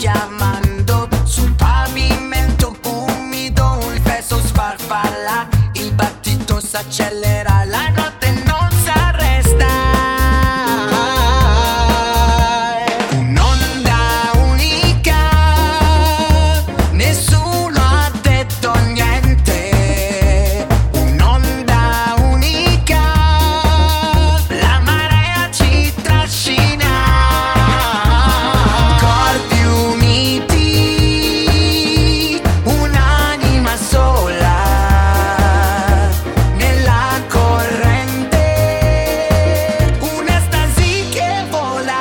chiamando sul pavimento umido, il fesso sfarfalla, il battito s'accelera, la notte non s'arresta. Un'onda unica, nessuno ha detto niente. Un'onda unica, la marea ci trascina. Corpi uniti, un'anima sola, nella corrente, un'estasi che vola.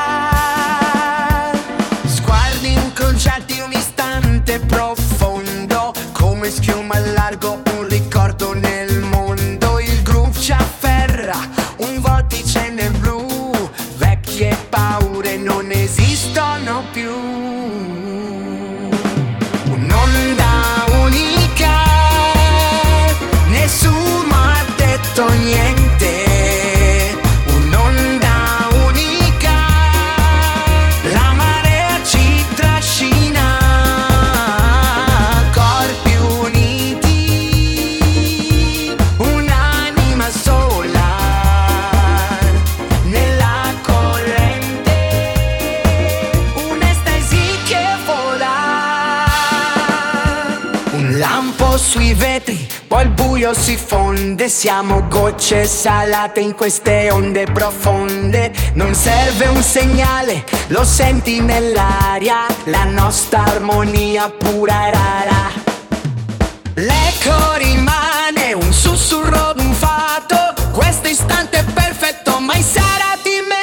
Sguardi incrociati, un istante profondo, come schiuma al largo, un ricordo nel mondo. Il groove ci afferra, un vortice nel blu, vecchie paure non esistono più. Un'onda unica, nessuno ha detto niente. Un'onda unica, la marea ci trascina. Corpi uniti, un'anima sola, nella corrente, un'estasi che vola. Un lampo sui vetri, poi il buio si fonde. Siamo gocce salate in queste onde profonde. Non serve un segnale, lo senti nell'aria, la nostra armonia pura e rara. L'eco rimane un sussurro d'un fato, questo istante è perfetto, mai sarà di me.